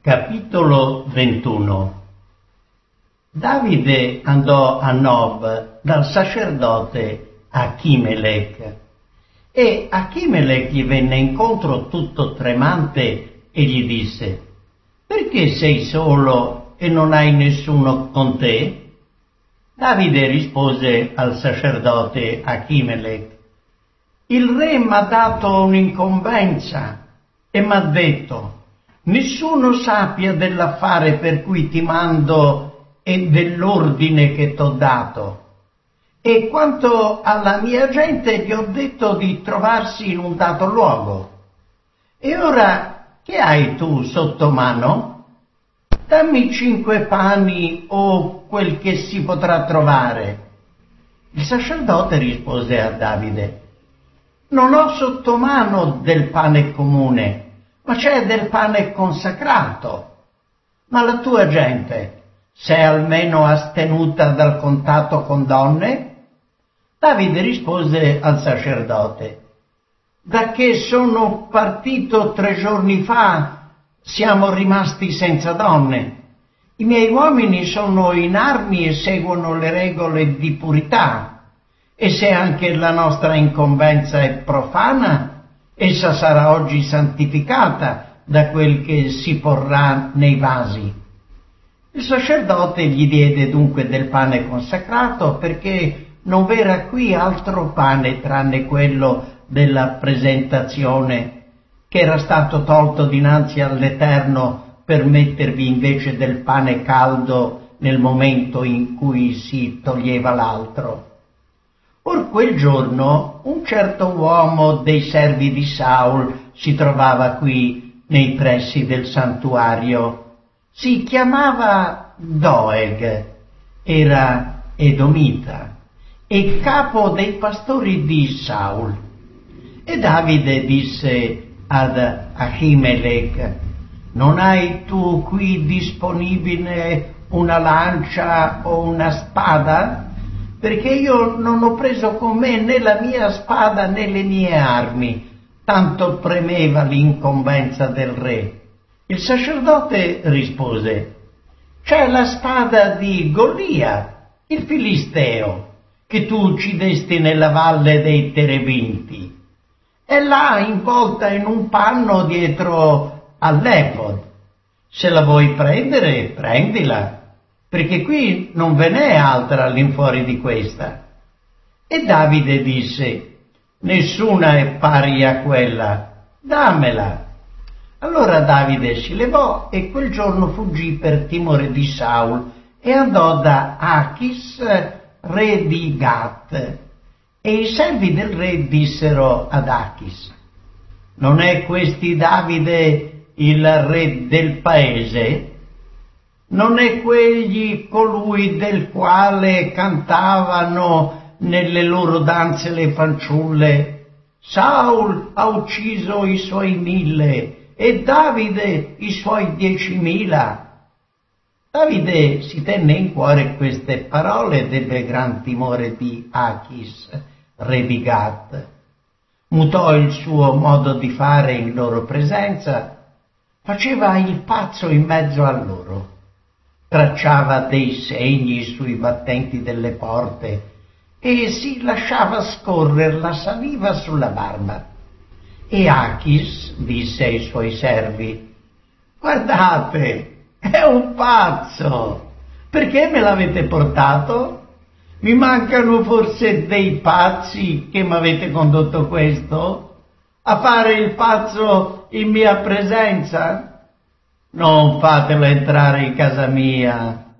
Capitolo 21. Davide andò a Nob dal sacerdote Achimelech, e Achimelech gli venne incontro tutto tremante e gli disse: «Perché sei solo e non hai nessuno con te?» Davide rispose al sacerdote Achimelech: «Il re m'ha dato un'incombenza e m'ha detto: nessuno sappia dell'affare per cui ti mando e dell'ordine che t'ho dato. E quanto alla mia gente gli ho detto di trovarsi in un dato luogo. E ora che hai tu sotto mano? Dammi 5 pani o quel che si potrà trovare». Il sacerdote rispose a Davide: «Non ho sotto mano del pane comune, ma c'è del pane consacrato. Ma la tua gente s'è almeno astenuta dal contatto con donne?» Davide rispose al sacerdote: «Da che sono partito 3 giorni fa siamo rimasti senza donne. I miei uomini sono in armi e seguono le regole di purità. E se anche la nostra incombenza è profana, essa sarà oggi santificata da quel che si porrà nei vasi». Il sacerdote gli diede dunque del pane consacrato, perché non v'era qui altro pane tranne quello della presentazione, che era stato tolto dinanzi all'Eterno per mettervi invece del pane caldo nel momento in cui si toglieva l'altro. Or quel giorno un certo uomo dei servi di Saul si trovava qui nei pressi del santuario. Si chiamava Doeg, era edomita e capo dei pastori di Saul. E Davide disse ad Achimelech: «Non hai tu qui disponibile una lancia o una spada? Perché io non ho preso con me né la mia spada né le mie armi, tanto premeva l'incombenza del re». Il sacerdote rispose: «C'è la spada di Golia, il filisteo, che tu uccidesti nella valle dei Terebinti. È là involta in un panno dietro all'efod. Se la vuoi prendere, prendila, perché qui non ve n'è altra all'infuori di questa». E Davide disse: «Nessuna è pari a quella, dammela». Allora Davide si levò e quel giorno fuggì per timore di Saul e andò da Achis, re di Gat. E i servi del re dissero ad Achis: «Non è questi Davide il re del paese? Non è quegli colui del quale cantavano nelle loro danze le fanciulle: Saul ha ucciso i suoi 1000 e Davide i suoi 10.000? Davide si tenne in cuore queste parole ed ebbe gran timore di Achis, re di Gat. Mutò il suo modo di fare in loro presenza, faceva il pazzo in mezzo a loro, tracciava dei segni sui battenti delle porte e si lasciava scorrere la saliva sulla barba. E Achis disse ai suoi servi: «Guardate, è un pazzo! Perché me l'avete portato? Mi mancano forse dei pazzi che m'avete condotto questo? A fare il pazzo in mia presenza? Non fatelo entrare in casa mia,